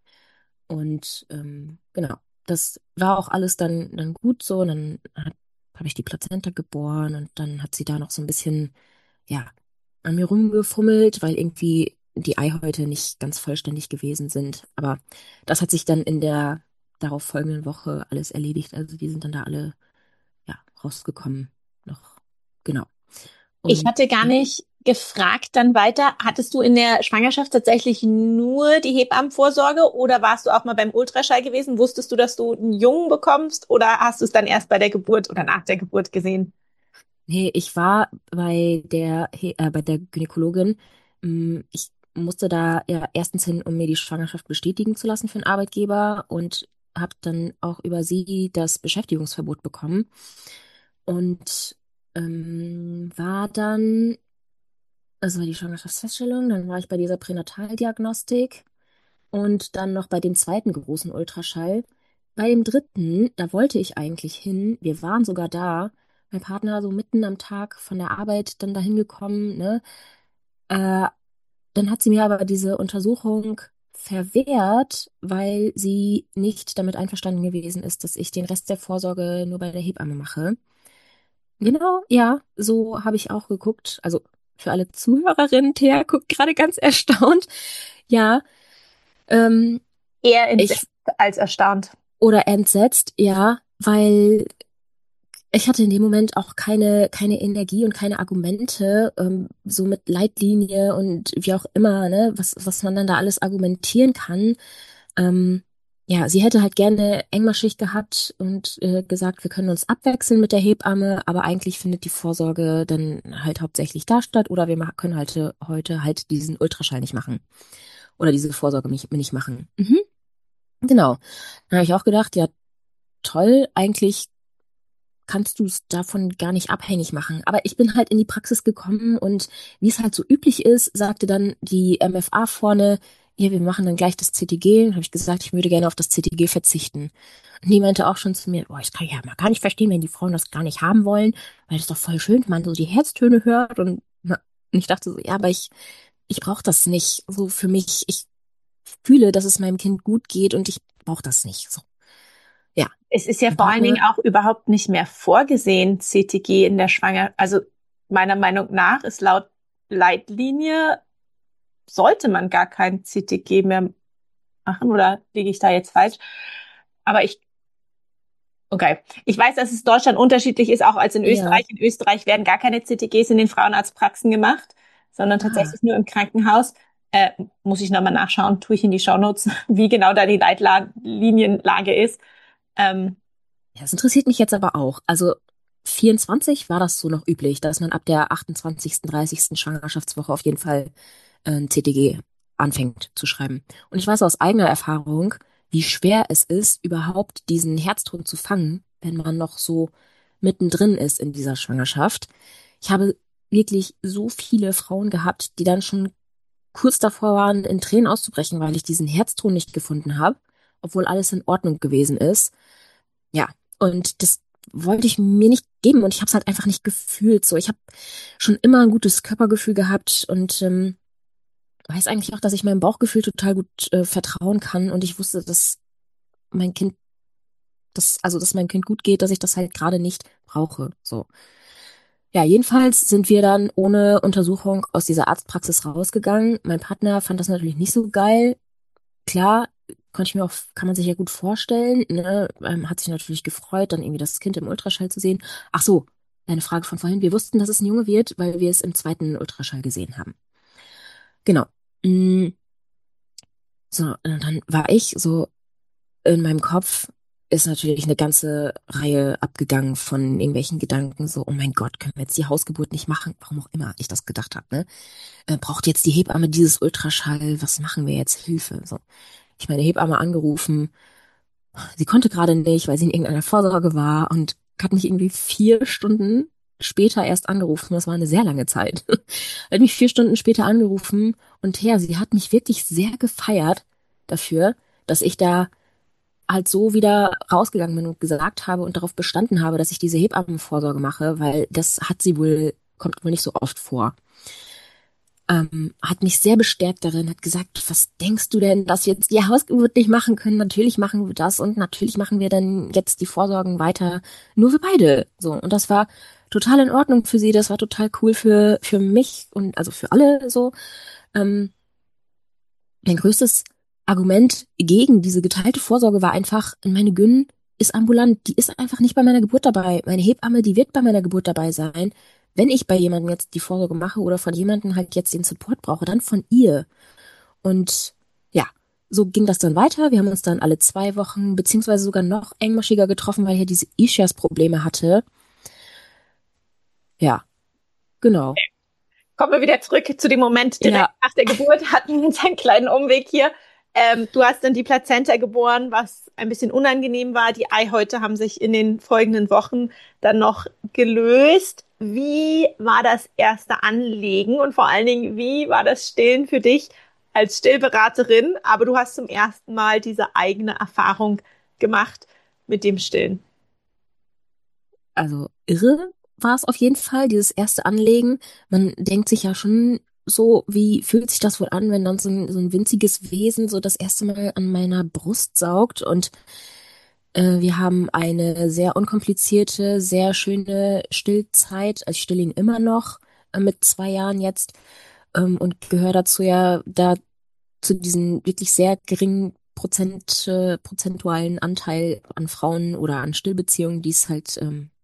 Und ähm, genau, das war auch alles dann, dann gut so. Und dann habe ich die Plazenta geboren und dann hat sie da noch so ein bisschen, ja, an mir rumgefummelt, weil irgendwie die Eihäute nicht ganz vollständig gewesen sind. Aber das hat sich dann in der darauf folgenden Woche alles erledigt. Also die sind dann da alle, ja, rausgekommen. Noch, genau.
Ich
Und
hatte gar
ja,
nicht gefragt dann weiter, hattest du in der Schwangerschaft tatsächlich nur die Hebammenvorsorge oder warst du auch mal beim Ultraschall gewesen? Wusstest du, dass du einen Jungen bekommst oder hast du es dann erst bei der Geburt oder nach der Geburt gesehen?
nee, ich war bei der, He- äh, bei der Gynäkologin. Ähm, Ich musste da ja erstens hin, um mir die Schwangerschaft bestätigen zu lassen für den Arbeitgeber und habe dann auch über sie das Beschäftigungsverbot bekommen und ähm, war dann, also war die Schwangerschaftsfeststellung, dann war ich bei dieser Pränataldiagnostik und dann noch bei dem zweiten großen Ultraschall. Bei dem dritten, da wollte ich eigentlich hin. Wir waren sogar da. Mein Partner so mitten am Tag von der Arbeit dann dahin gekommen, ne? Äh, Dann hat sie mir aber diese Untersuchung verwehrt, weil sie nicht damit einverstanden gewesen ist, dass ich den Rest der Vorsorge nur bei der Hebamme mache. Genau, ja, so habe ich auch geguckt. Also für alle Zuhörerinnen, Thea guckt gerade ganz erstaunt. Ja, ähm,
Eher entsetzt
ich
als erstaunt.
oder entsetzt, ja, weil ich hatte in dem Moment auch keine, keine Energie und keine Argumente, ähm, so mit Leitlinie und wie auch immer, ne, was, was man dann da alles argumentieren kann. Ähm, ja, sie hätte halt gerne engmaschig gehabt und äh, gesagt, wir können uns abwechseln mit der Hebamme, aber eigentlich findet die Vorsorge dann halt hauptsächlich da statt oder wir ma- können halt äh, heute halt diesen Ultraschall nicht machen oder diese Vorsorge nicht, nicht machen. Mhm. Genau. Dann habe ich auch gedacht, ja, toll, eigentlich kannst du es davon gar nicht abhängig machen. Aber ich bin halt in die Praxis gekommen und wie es halt so üblich ist, sagte dann die M F A vorne, ja, wir machen dann gleich das C T G. Dann habe ich gesagt, ich würde gerne auf das C T G verzichten. Und die meinte auch schon zu mir, boah, das kann ich ja mal gar nicht verstehen, wenn die Frauen das gar nicht haben wollen, weil das ist doch voll schön, wenn man so die Herztöne hört. Und, na, und ich dachte so, ja, aber ich, ich brauche das nicht so für mich. Ich fühle, dass es meinem Kind gut geht und ich brauche das nicht. So, ja,
Es ist ja
mein
vor allen Dingen
Partner,
auch überhaupt nicht mehr vorgesehen, C T G in der Schwangerschaft. Also meiner Meinung nach ist laut Leitlinie, sollte man gar kein C T G mehr machen, oder liege ich da jetzt falsch? Aber ich, okay. Ich weiß, dass es in Deutschland unterschiedlich ist, auch als in
ja,
Österreich. In Österreich werden gar keine C T Gs in den Frauenarztpraxen gemacht, sondern
ah.
tatsächlich nur im Krankenhaus. Äh, muss ich nochmal nachschauen, tue ich in die Shownotes, wie genau da die Leitlinienlage ist. Ähm,
Ja, das interessiert mich jetzt aber auch. Also vierundzwanzig war das so noch üblich, dass man ab der achtundzwanzigsten., dreißigsten Schwangerschaftswoche auf jeden Fall äh, ein C T G anfängt zu schreiben. Und ich weiß aus eigener Erfahrung, wie schwer es ist, überhaupt diesen Herzton zu fangen, wenn man noch so mittendrin ist in dieser Schwangerschaft. Ich habe wirklich so viele Frauen gehabt, die dann schon kurz davor waren, in Tränen auszubrechen, weil ich diesen Herzton nicht gefunden habe, obwohl alles in Ordnung gewesen ist. Ja, und das wollte ich mir nicht geben und ich habe es halt einfach nicht gefühlt. So, ich habe schon immer ein gutes Körpergefühl gehabt und ähm, weiß eigentlich auch, dass ich meinem Bauchgefühl total gut äh, vertrauen kann und ich wusste, dass mein Kind, das, also dass mein Kind gut geht, dass ich das halt gerade nicht brauche. So. Ja, jedenfalls sind wir dann ohne Untersuchung aus dieser Arztpraxis rausgegangen. Mein Partner fand das natürlich nicht so geil. Klar, konnte ich mir auch, kann man sich ja gut vorstellen, ne? Ähm, hat sich natürlich gefreut, dann irgendwie das Kind im Ultraschall zu sehen. Ach so, eine Frage von vorhin. Wir wussten, dass es ein Junge wird, weil wir es im zweiten Ultraschall gesehen haben. Genau. Mm, So, und dann war ich so in meinem Kopf ist natürlich eine ganze Reihe abgegangen von irgendwelchen Gedanken, so, oh mein Gott, können wir jetzt die Hausgeburt nicht machen? Warum auch immer ich das gedacht habe, ne? Äh, braucht jetzt die Hebamme dieses Ultraschall? Was machen wir jetzt? Hilfe, so. Ich meine Hebamme angerufen. Sie konnte gerade nicht, weil sie in irgendeiner Vorsorge war und hat mich irgendwie vier Stunden später erst angerufen. Das war eine sehr lange Zeit. Hat mich vier Stunden später angerufen und ja, sie hat mich wirklich sehr gefeiert dafür, dass ich da halt so wieder rausgegangen bin und gesagt habe und darauf bestanden habe, dass ich diese Hebammenvorsorge mache, weil das hat sie wohl, kommt wohl nicht so oft vor. Ähm, hat mich sehr bestärkt darin, hat gesagt, was denkst du denn, dass wir jetzt die Hausgeburt nicht machen können? Natürlich machen wir das und natürlich machen wir dann jetzt die Vorsorgen weiter, nur wir beide. So, und das war total in Ordnung für sie, das war total cool für, für mich und also für alle so. Ähm, Mein größtes Argument gegen diese geteilte Vorsorge war einfach, meine Gyn ist ambulant, die ist einfach nicht bei meiner Geburt dabei. Meine Hebamme, die wird bei meiner Geburt dabei sein. Wenn ich bei jemandem jetzt die Vorsorge mache oder von jemandem halt jetzt den Support brauche, dann von ihr. Und ja, so ging das dann weiter. Wir haben uns dann alle zwei Wochen, beziehungsweise sogar noch engmaschiger getroffen, weil ich ja diese Ischias-Probleme hatte. Ja, genau.
kommen wir wieder zurück zu dem Moment direkt
Ja,
nach der Geburt. Hatten wir jetzt einen kleinen Umweg hier. Ähm, du hast dann die Plazenta geboren, was ein bisschen unangenehm war. Die Eihäute haben sich in den folgenden Wochen dann noch gelöst. Wie war das erste Anlegen und vor allen Dingen, wie war das Stillen für dich als Stillberaterin? Aber du hast zum ersten Mal diese eigene Erfahrung gemacht mit dem Stillen.
also irre war es auf jeden Fall, dieses erste Anlegen. Man denkt sich ja schon so, wie fühlt sich das wohl an, wenn dann so ein, so ein winziges Wesen so das erste Mal an meiner Brust saugt. Und äh, wir haben eine sehr unkomplizierte, sehr schöne Stillzeit. Also ich still ihn immer noch äh, mit zwei Jahren jetzt ähm, und gehöre dazu ja da zu diesen wirklich sehr geringen Prozent, äh, prozentualen Anteil an Frauen oder an Stillbeziehungen, die es halt ähm,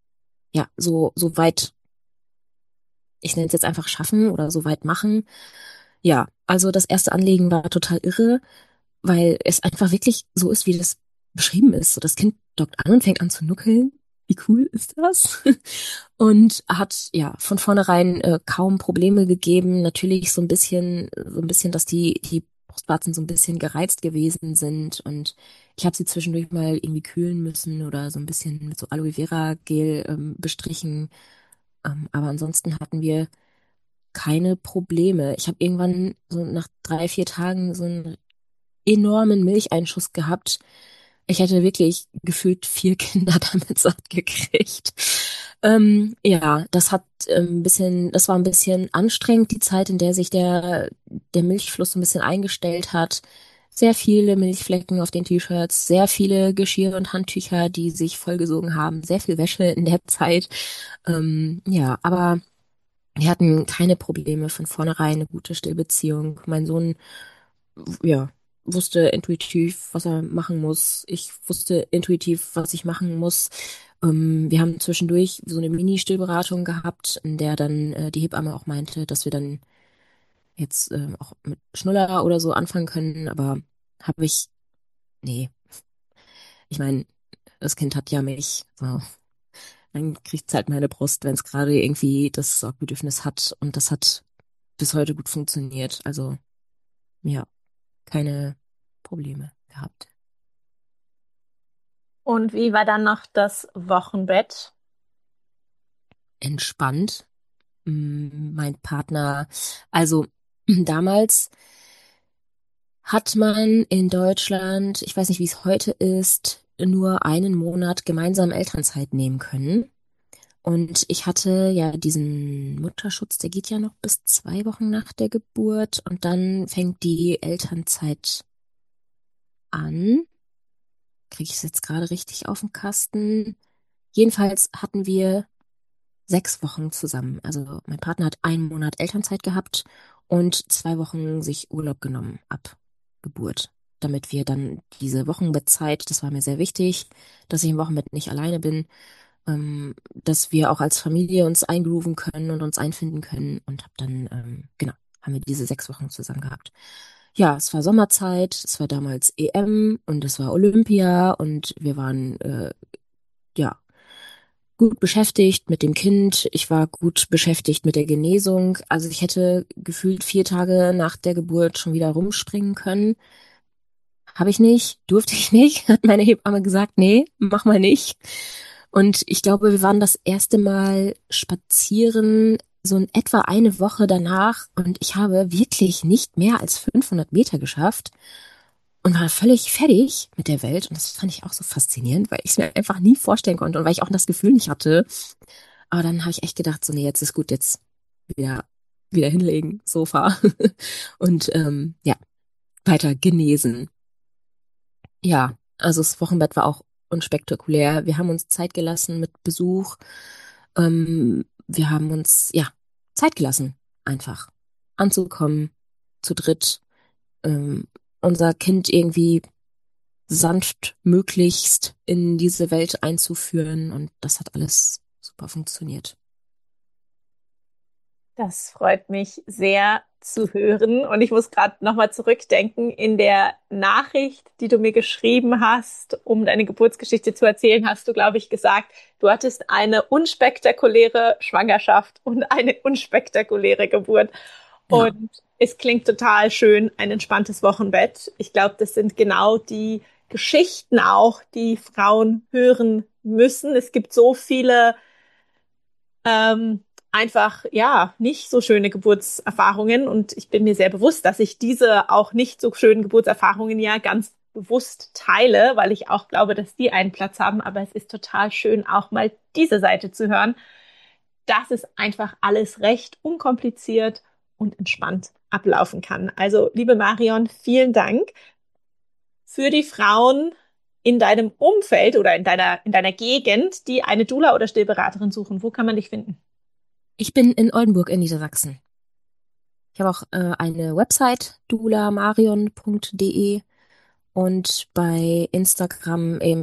ja, so, so weit, ich nenne es jetzt einfach schaffen oder so weit machen. Ja, also das erste Anlegen war total irre, weil es einfach wirklich so ist, wie das beschrieben ist. So, das Kind dockt an und fängt an zu nuckeln. Wie cool ist das? Und hat ja von vornherein äh, kaum Probleme gegeben. Natürlich so ein bisschen, so ein bisschen, dass die die Brustwarzen so ein bisschen gereizt gewesen sind und ich habe sie zwischendurch mal irgendwie kühlen müssen oder so ein bisschen mit so Aloe Vera Gel ähm, bestrichen. Ähm, aber ansonsten hatten wir keine Probleme. Ich habe irgendwann so nach drei, vier Tagen so einen enormen Milcheinschuss gehabt. Ich hätte wirklich gefühlt vier Kinder damit satt gekriegt. Ähm, ja, das hat ähm, ein bisschen, das war ein bisschen anstrengend, die Zeit, in der sich der, der Milchfluss so ein bisschen eingestellt hat. Sehr viele Milchflecken auf den T-Shirts, sehr viele Geschirr und Handtücher, die sich vollgesogen haben, sehr viel Wäsche in der Zeit. Ähm, ja, aber wir hatten keine Probleme, von vornherein eine gute Stillbeziehung. Mein Sohn, ja, wusste intuitiv, was er machen muss. Ich wusste intuitiv, was ich machen muss. Ähm, wir haben zwischendurch so eine Mini-Stillberatung gehabt, in der dann äh, die Hebamme auch meinte, dass wir dann jetzt äh, auch mit Schnuller oder so anfangen können. Aber habe ich, nee, ich meine, das Kind hat ja mich. So. Dann kriegt es halt meine Brust, wenn es gerade irgendwie das Sorgbedürfnis hat. Und das hat bis heute gut funktioniert. Also ja, keine Probleme gehabt.
Und wie war dann noch das Wochenbett?
Entspannt. Mm, Mein Partner, also damals hat man in Deutschland, ich weiß nicht, wie es heute ist, nur einen Monat gemeinsam Elternzeit nehmen können. Und ich hatte ja diesen Mutterschutz, der geht ja noch bis zwei Wochen nach der Geburt und dann fängt die Elternzeit an. Kriege ich es jetzt gerade richtig auf den Kasten? Jedenfalls hatten wir sechs Wochen zusammen. Also mein Partner hat einen Monat Elternzeit gehabt und zwei Wochen sich Urlaub genommen ab Geburt, damit wir dann diese Wochenbettzeit, das war mir sehr wichtig, dass ich im Wochenbett nicht alleine bin, ähm, dass wir auch als Familie uns eingrooven können und uns einfinden können und hab dann, ähm, genau, haben wir diese sechs Wochen zusammen gehabt. Ja, es war Sommerzeit, es war damals E M und es war Olympia und wir waren, äh, ja, gut beschäftigt mit dem Kind. Ich war gut beschäftigt mit der Genesung. Also ich hätte gefühlt vier Tage nach der Geburt schon wieder rumspringen können. Habe ich nicht, durfte ich nicht, hat meine Hebamme gesagt, nee, mach mal nicht. Und ich glaube, wir waren das erste Mal spazieren, so in etwa eine Woche danach. Und ich habe wirklich nicht mehr als fünfhundert Meter geschafft und war völlig fertig mit der Welt. Und das fand ich auch so faszinierend, weil ich es mir einfach nie vorstellen konnte und weil ich auch das Gefühl nicht hatte. Aber dann habe ich echt gedacht, so, nee, jetzt ist gut, jetzt wieder, wieder hinlegen, Sofa. Und ähm, ja, weiter genesen. Ja, also das Wochenbett war auch unspektakulär. Wir haben uns Zeit gelassen mit Besuch. Ähm, wir haben uns, ja, Zeit gelassen, einfach anzukommen, zu dritt, ähm, unser Kind irgendwie sanft möglichst in diese Welt einzuführen. Und das hat alles super funktioniert.
Das freut mich sehr zu hören. Und ich muss gerade nochmal zurückdenken, in der Nachricht, die du mir geschrieben hast, um deine Geburtsgeschichte zu erzählen, hast du, glaube ich, gesagt, du hattest eine unspektakuläre Schwangerschaft und eine unspektakuläre Geburt.
Ja.
Und es klingt total schön, ein entspanntes Wochenbett. Ich glaube, das sind genau die Geschichten auch, die Frauen hören müssen. Es gibt so viele ähm, einfach, ja, nicht so schöne Geburtserfahrungen. Und ich bin mir sehr bewusst, dass ich diese auch nicht so schönen Geburtserfahrungen ja ganz bewusst teile, weil ich auch glaube, dass die einen Platz haben. Aber es ist total schön, auch mal diese Seite zu hören, dass es einfach alles recht unkompliziert und entspannt ablaufen kann. Also, liebe Marion, vielen Dank für die Frauen in deinem Umfeld oder in deiner, in deiner Gegend, die eine Doula oder Stillberaterin suchen. Wo kann man dich finden?
Ich bin in Oldenburg in Niedersachsen. Ich habe auch äh, eine Website, doulamarion punkt de und bei Instagram eben, ich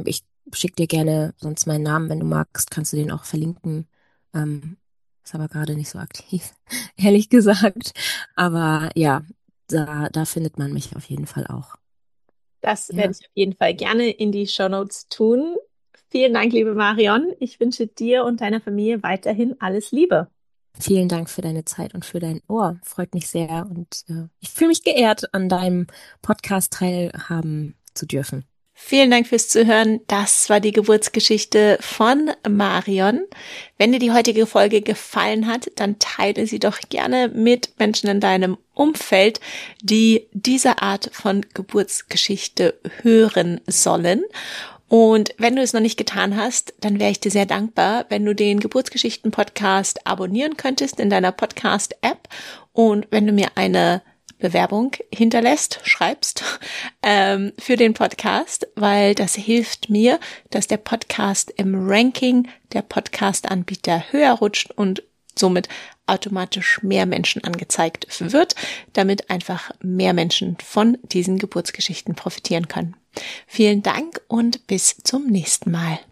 schick dir gerne sonst meinen Namen, wenn du magst, kannst du den auch verlinken. Ähm, ist aber gerade nicht so aktiv, ehrlich gesagt. Aber ja, da, da findet man mich auf jeden Fall auch.
Das werde
Ja,
ich auf jeden Fall gerne in die Shownotes tun. Vielen Dank, liebe Marion. Ich wünsche dir und deiner Familie weiterhin alles Liebe.
vielen Dank für deine Zeit und für dein Ohr. Freut mich sehr und äh, ich fühle mich geehrt, an deinem Podcast teilhaben zu dürfen.
Vielen Dank fürs Zuhören. Das war die Geburtsgeschichte von Marion. Wenn dir die heutige Folge gefallen hat, dann teile sie doch gerne mit Menschen in deinem Umfeld, die diese Art von Geburtsgeschichte hören sollen. Und wenn du es noch nicht getan hast, dann wäre ich dir sehr dankbar, wenn du den Geburtsgeschichten-Podcast abonnieren könntest in deiner Podcast-App und wenn du mir eine Bewerbung hinterlässt, schreibst ähm, für den Podcast, weil das hilft mir, dass der Podcast im Ranking der Podcast-Anbieter höher rutscht und somit automatisch mehr Menschen angezeigt wird, damit einfach mehr Menschen von diesen Geburtsgeschichten profitieren können. Vielen Dank und bis zum nächsten Mal.